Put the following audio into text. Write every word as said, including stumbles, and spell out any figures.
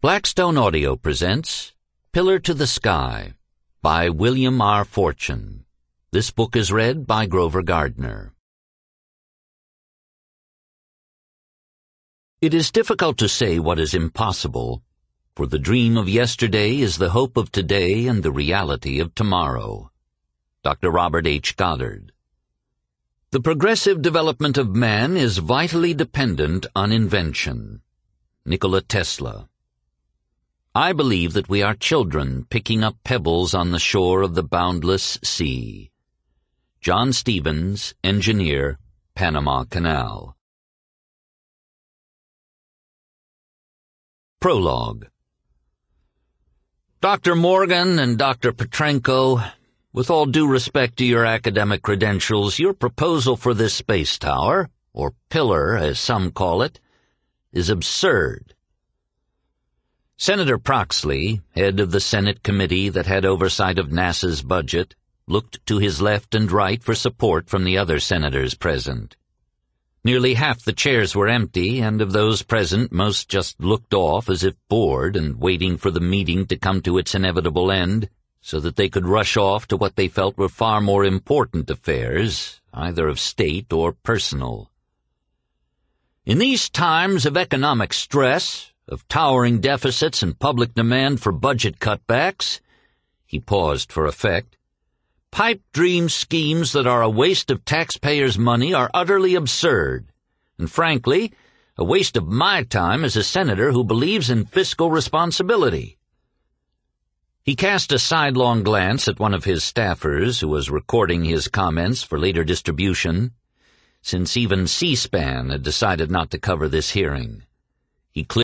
Blackstone Audio presents Pillar to the Sky by William R. Fortune. This book is read by Grover Gardner. It is difficult to say what is impossible, for the dream of yesterday is the hope of today and the reality of tomorrow. Doctor Robert H. Goddard. The progressive development of man is vitally dependent on invention. Nikola Tesla. I believe that we are children picking up pebbles on the shore of the boundless sea. John Stevens, Engineer, Panama Canal. Prologue. Doctor Morgan and Doctor Petrenko, with all due respect to your academic credentials, your proposal for this space tower, or pillar as some call it, is absurd. Senator Proxley, head of the Senate committee that had oversight of NASA's budget, looked to his left and right for support from the other senators present. Nearly half the chairs were empty, and of those present most just looked off as if bored and waiting for the meeting to come to its inevitable end, so that they could rush off to what they felt were far more important affairs, either of state or personal. In these times of economic stress, of towering deficits and public demand for budget cutbacks, he paused for effect, pipe dream schemes that are a waste of taxpayers' money are utterly absurd, and frankly, a waste of my time as a senator who believes in fiscal responsibility. He cast a sidelong glance at one of his staffers who was recording his comments for later distribution, since even C-SPAN had decided not to cover this hearing. He cleared